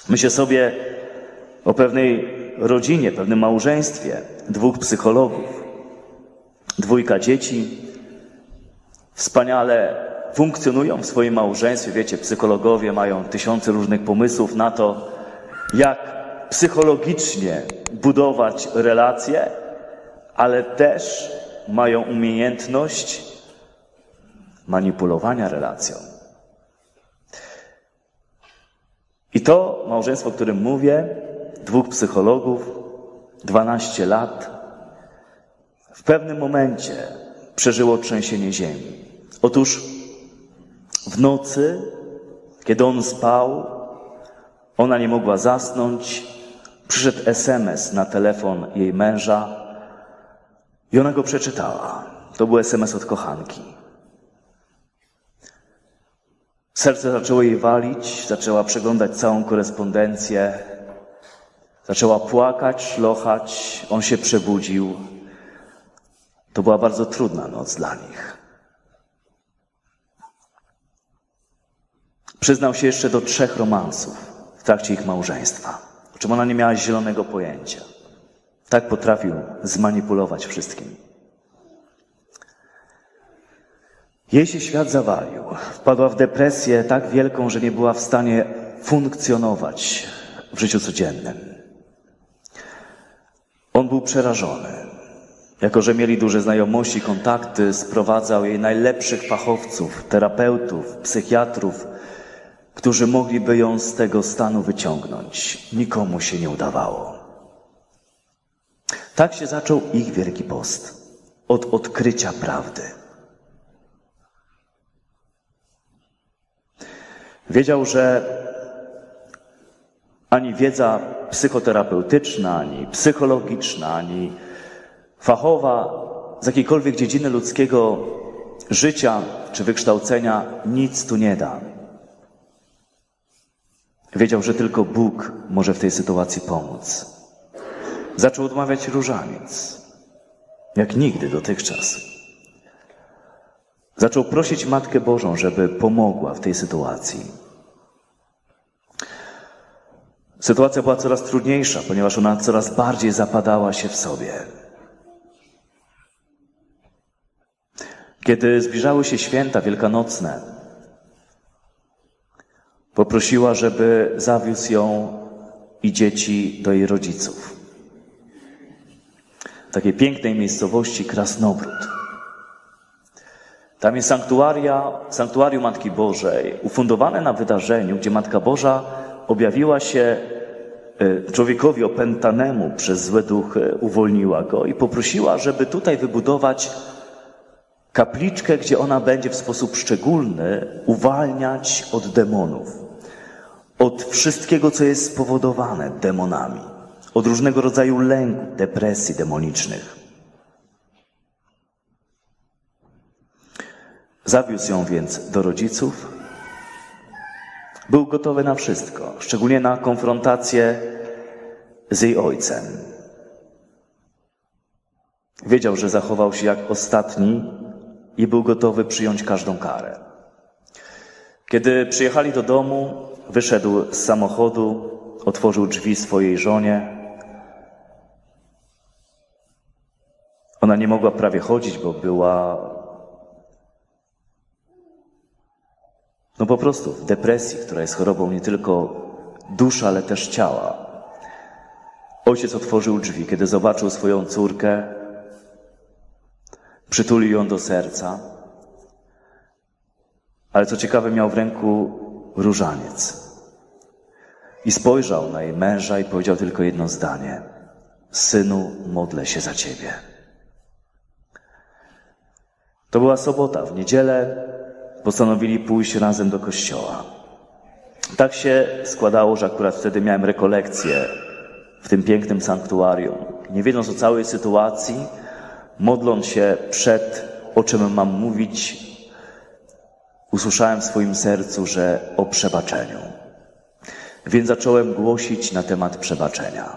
Myślę sobie o pewnej rodzinie, pewnym małżeństwie, 2 psychologów, 2 dzieci, wspaniale funkcjonują w swoim małżeństwie. Wiecie, psychologowie mają tysiące różnych pomysłów na to, jak psychologicznie budować relacje, ale też mają umiejętność manipulowania relacją. I to małżeństwo, o którym mówię, 2 psychologów, 12 lat, w pewnym momencie przeżyło trzęsienie ziemi. Otóż w nocy, kiedy on spał, ona nie mogła zasnąć, przyszedł SMS na telefon jej męża i ona go przeczytała. To był SMS od kochanki. Serce zaczęło jej walić, zaczęła przeglądać całą korespondencję, zaczęła płakać, szlochać, on się przebudził. To była bardzo trudna noc dla nich. Przyznał się jeszcze do 3 romansów w trakcie ich małżeństwa, o czym ona nie miała zielonego pojęcia. Tak potrafił zmanipulować wszystkim. Jej się świat zawalił. Wpadła w depresję tak wielką, że nie była w stanie funkcjonować w życiu codziennym. On był przerażony. Jako że mieli duże znajomości, kontakty, sprowadzał jej najlepszych fachowców, terapeutów, psychiatrów, którzy mogliby ją z tego stanu wyciągnąć. Nikomu się nie udawało. Tak się zaczął ich Wielki Post. Od odkrycia prawdy. Wiedział, że ani wiedza psychoterapeutyczna, ani psychologiczna, ani fachowa z jakiejkolwiek dziedziny ludzkiego życia czy wykształcenia nic tu nie da. Wiedział, że tylko Bóg może w tej sytuacji pomóc. Zaczął odmawiać różaniec, jak nigdy dotychczas. Zaczął prosić Matkę Bożą, żeby pomogła w tej sytuacji. Sytuacja była coraz trudniejsza, ponieważ ona coraz bardziej zapadała się w sobie. Kiedy zbliżały się święta wielkanocne, poprosiła, żeby zawiózł ją i dzieci do jej rodziców. W takiej pięknej miejscowości Krasnobród. Tam jest sanktuarium Matki Bożej, ufundowane na wydarzeniu, gdzie Matka Boża objawiła się człowiekowi opętanemu przez złe duchy, uwolniła go i poprosiła, żeby tutaj wybudować kapliczkę, gdzie ona będzie w sposób szczególny uwalniać od demonów, od wszystkiego, co jest spowodowane demonami, od różnego rodzaju lęku, depresji demonicznych. Zawiózł ją więc do rodziców. Był gotowy na wszystko, szczególnie na konfrontację z jej ojcem. Wiedział, że zachował się jak ostatni i był gotowy przyjąć każdą karę. Kiedy przyjechali do domu, wyszedł z samochodu, otworzył drzwi swojej żonie. Ona nie mogła prawie chodzić, bo była po prostu w depresji, która jest chorobą nie tylko duszy, ale też ciała. Ojciec otworzył drzwi, kiedy zobaczył swoją córkę, przytulił ją do serca, ale co ciekawe miał w ręku różaniec. I spojrzał na jej męża i powiedział tylko jedno zdanie: synu, modlę się za ciebie. To była sobota. W niedzielę postanowili pójść razem do kościoła. Tak się składało, że akurat wtedy miałem rekolekcję w tym pięknym sanktuarium. Nie wiedząc o całej sytuacji, modląc się o czym mam mówić, usłyszałem w swoim sercu, że o przebaczeniu. Więc zacząłem głosić na temat przebaczenia.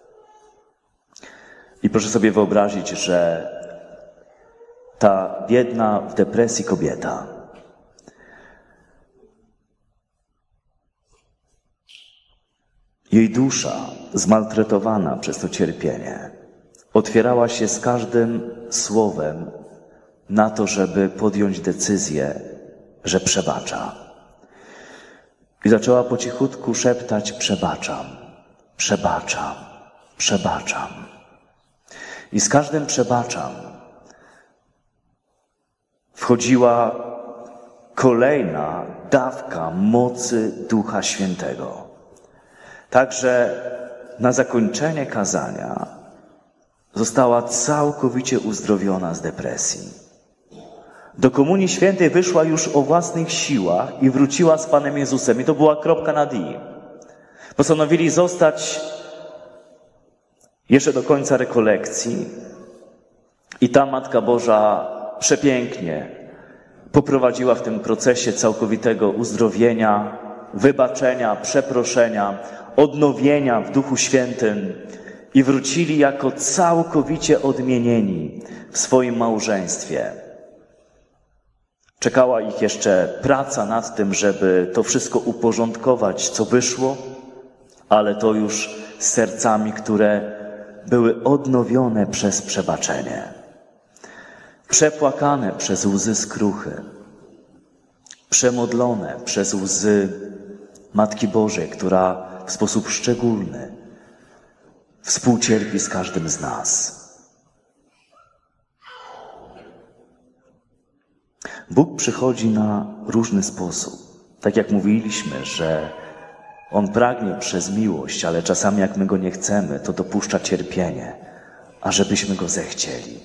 I proszę sobie wyobrazić, że ta biedna w depresji kobieta Jej dusza, zmaltretowana przez to cierpienie, otwierała się z każdym słowem na to, żeby podjąć decyzję, że przebacza. I zaczęła po cichutku szeptać: przebaczam, przebaczam, przebaczam. I z każdym przebaczam wchodziła kolejna dawka mocy Ducha Świętego. Także na zakończenie kazania została całkowicie uzdrowiona z depresji. Do Komunii Świętej wyszła już o własnych siłach i wróciła z Panem Jezusem. I to była kropka nad i. Postanowili zostać jeszcze do końca rekolekcji. I ta Matka Boża przepięknie poprowadziła w tym procesie całkowitego uzdrowienia, wybaczenia, przeproszenia, odnowienia w Duchu Świętym i wrócili jako całkowicie odmienieni w swoim małżeństwie. Czekała ich jeszcze praca nad tym, żeby to wszystko uporządkować, co wyszło, ale to już z sercami, które były odnowione przez przebaczenie. Przepłakane przez łzy skruchy, przemodlone przez łzy Matki Bożej, która w sposób szczególny współcierpi z każdym z nas. Bóg przychodzi na różny sposób. Tak jak mówiliśmy, że On pragnie przez miłość, ale czasami jak my Go nie chcemy, to dopuszcza cierpienie, ażebyśmy Go zechcieli.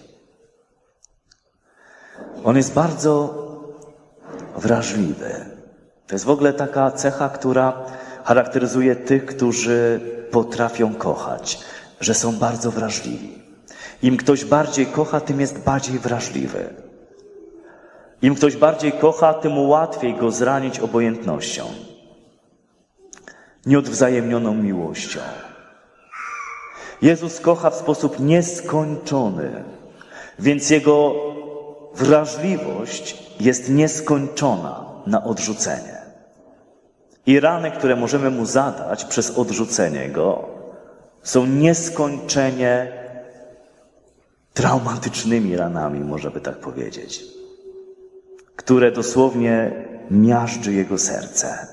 On jest bardzo wrażliwy. To jest w ogóle taka cecha, która charakteryzuje tych, którzy potrafią kochać, że są bardzo wrażliwi. Im ktoś bardziej kocha, tym jest bardziej wrażliwy. Im ktoś bardziej kocha, tym łatwiej go zranić obojętnością, nieodwzajemnioną miłością. Jezus kocha w sposób nieskończony, więc Jego wrażliwość jest nieskończona na odrzucenie. I rany, które możemy Mu zadać przez odrzucenie Go, są nieskończenie traumatycznymi ranami, można by tak powiedzieć, które dosłownie miażdży Jego serce.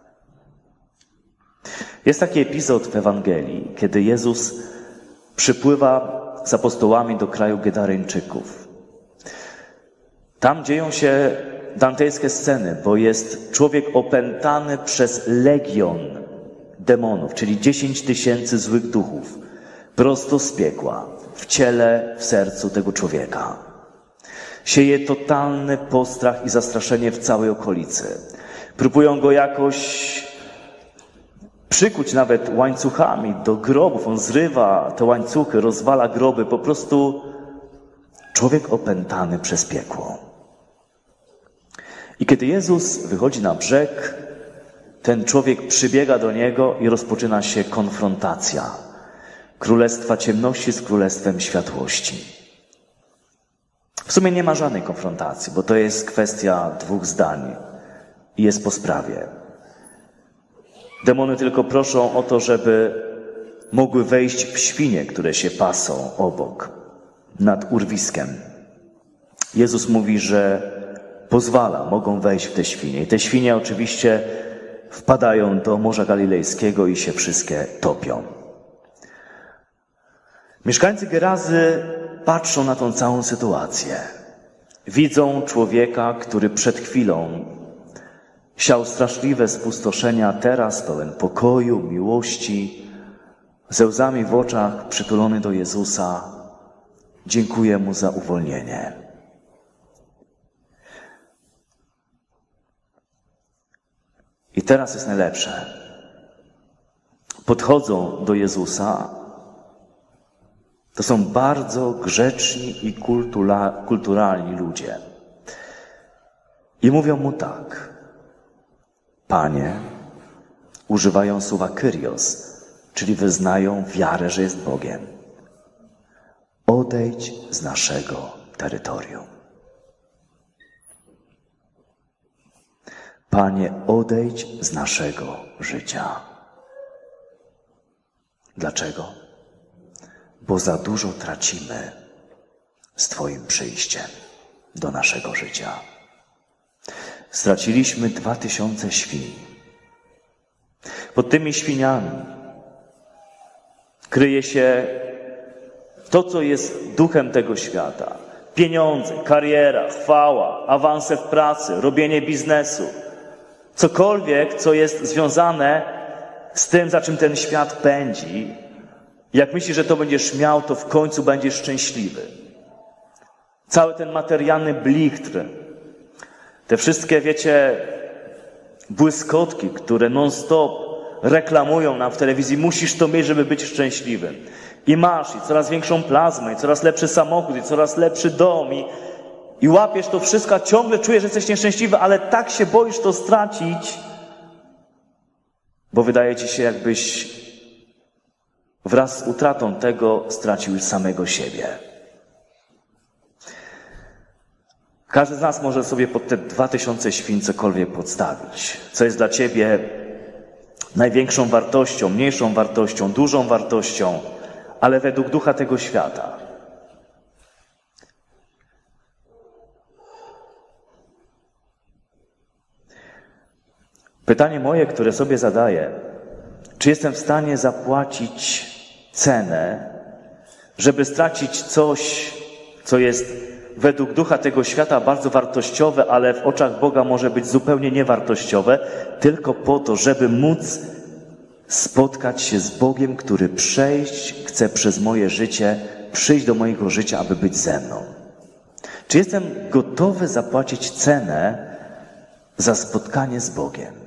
Jest taki epizod w Ewangelii, kiedy Jezus przypływa z apostołami do kraju Gedareńczyków. Tam dzieją się dantejskie sceny, bo jest człowiek opętany przez legion demonów, czyli 10 000 złych duchów, prosto z piekła, w ciele, w sercu tego człowieka. Sieje totalny postrach i zastraszenie w całej okolicy. Próbują go jakoś przykuć nawet łańcuchami do grobów. On zrywa te łańcuchy, rozwala groby. Po prostu człowiek opętany przez piekło. I kiedy Jezus wychodzi na brzeg, ten człowiek przybiega do Niego i rozpoczyna się konfrontacja Królestwa Ciemności z Królestwem Światłości. W sumie nie ma żadnej konfrontacji, bo to jest kwestia 2 zdań i jest po sprawie. Demony tylko proszą o to, żeby mogły wejść w świnie, które się pasą obok, nad urwiskiem. Jezus mówi, że pozwala, mogą wejść w te świnie. I te świnie oczywiście wpadają do Morza Galilejskiego i się wszystkie topią. Mieszkańcy Gerazy patrzą na tą całą sytuację. Widzą człowieka, który przed chwilą siał straszliwe spustoszenia, teraz pełen pokoju, miłości, ze łzami w oczach przytulony do Jezusa. Dziękuję Mu za uwolnienie. I teraz jest najlepsze. Podchodzą do Jezusa. To są bardzo grzeczni i kulturalni ludzie. I mówią Mu tak: Panie, używają słowa Kyrios, czyli wyznają wiarę, że jest Bogiem. Odejdź z naszego terytorium. Panie, odejdź z naszego życia. Dlaczego? Bo za dużo tracimy z Twoim przyjściem do naszego życia. Straciliśmy 2000 świń. Pod tymi świniami kryje się to, co jest duchem tego świata. Pieniądze, kariera, chwała, awanse w pracy, robienie biznesu. Cokolwiek, co jest związane z tym, za czym ten świat pędzi. Jak myślisz, że to będziesz miał, to w końcu będziesz szczęśliwy. Cały ten materialny blichtr, te wszystkie, wiecie, błyskotki, które non-stop reklamują nam w telewizji, musisz to mieć, żeby być szczęśliwym. I masz, i coraz większą plazmę, i coraz lepszy samochód, i coraz lepszy dom, i łapiesz to wszystko, a ciągle czujesz, że jesteś nieszczęśliwy, ale tak się boisz to stracić, bo wydaje ci się, jakbyś wraz z utratą tego stracił już samego siebie. Każdy z nas może sobie pod te 2000 świń cokolwiek podstawić. Co jest dla ciebie największą wartością, mniejszą wartością, dużą wartością, ale według ducha tego świata. Pytanie moje, które sobie zadaję, czy jestem w stanie zapłacić cenę, żeby stracić coś, co jest według ducha tego świata bardzo wartościowe, ale w oczach Boga może być zupełnie niewartościowe, tylko po to, żeby móc spotkać się z Bogiem, który chce przez moje życie, przyjść do mojego życia, aby być ze mną. Czy jestem gotowy zapłacić cenę za spotkanie z Bogiem?